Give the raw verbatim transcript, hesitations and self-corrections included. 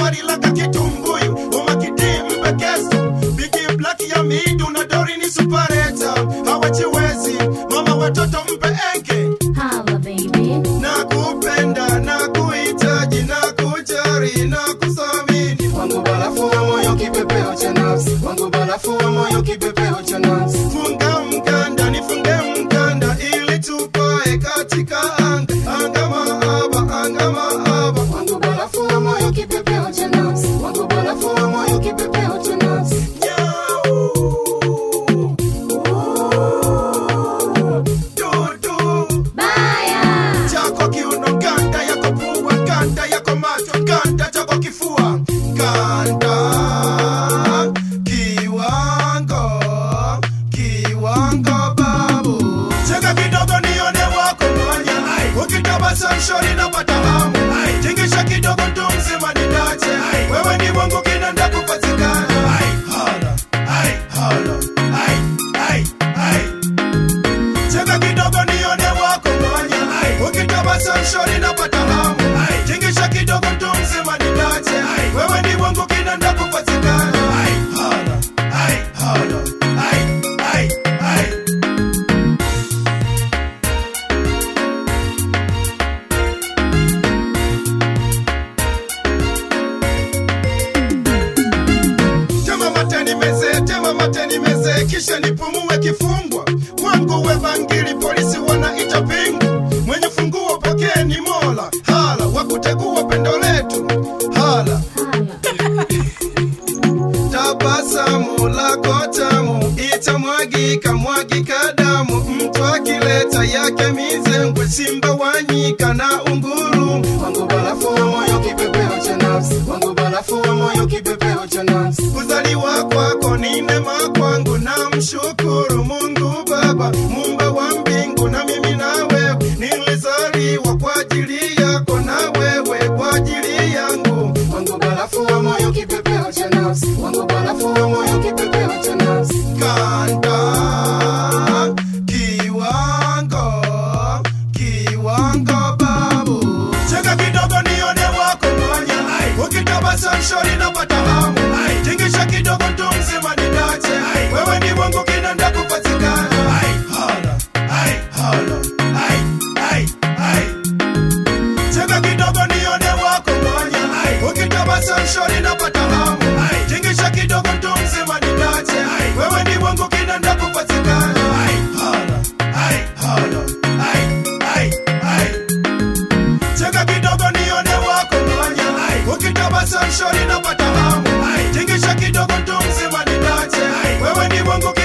body like a kitumbuyu. Uma kidim bekesu. Biggie black ya midu na dori ni supereta. Hawachiwezi, mama watoto mpe enke. Holla baby. Nakupenda, nakuhitaji, nakujali, nakusamini. Wangu barafu wa moyo kipepeo cha nafsi. Wangu barafu wa moyo kipepeo cha nafsi. Funga mkanda, nifunge mkanda ili tupae katika anga. Anga mahaba, anga mahaba. Wangu barafu wa moyo kipepeo cha nafsi. Wangu barafu wa moyo kipepeo cha nafsi. Shori na patahamu Tingisha kidogo tumsema nitache Wewe ni wangu kinanda kupatikana Hala, ay, hala, ay, ay, ay Cheka kidogo nione wako mwanya Ukitabasa shori na patahamu Tingisha kidogo tumsema nitache Wewe ni wangu kinanda kupatikana Hala, ay, hala, ay, ay, ay Tema mateni meze kisha nipumue kifungwa Wangu we bangili polisi wanaita pingu Mwenye funguo pokee ni Mola Hala wakutegua pendo letu Hala Tabasamu lako tamu itamwagika mwagika damu Mtu akileta yake mizengwe simba wanyika na unguru Wangu barafu wa moyo kipepeo cha nafsi Wangu barafu wa moyo kipepeo cha nafsi Kuzaliwa kwako ni neema kwangu na mshukuru Mungu Baba Muumba wa mbingu na mimi na wewe Nilizaliwa kwa ajili yako na wewe kwa ajili yangu Wangu barafu wa moyo kipepeo cha nafsi Wangu barafu wa moyo kipepeo cha nafsi Kanda kiwango kiwango babu Cheka kidogo nione wako mwanya Ukitabasa shori na patahamu Tingisha kidogo tumsema nitache Wewe ni wangu kinanda kupatikana Hala, ay, hala, ay, ay, ay Cheka kidogo nione wako mwanya Ukitabasa shori na patahamu Tingisha kidogo tumsema nitache Wewe ni wangu kinanda kupatikana Hala, ay, hala, ay, ay, ay Cheka kidogo nione wako mwanya Ukitabasa shori na patahamu Tingisha kidogo tumsema nitache Wewe ni wangu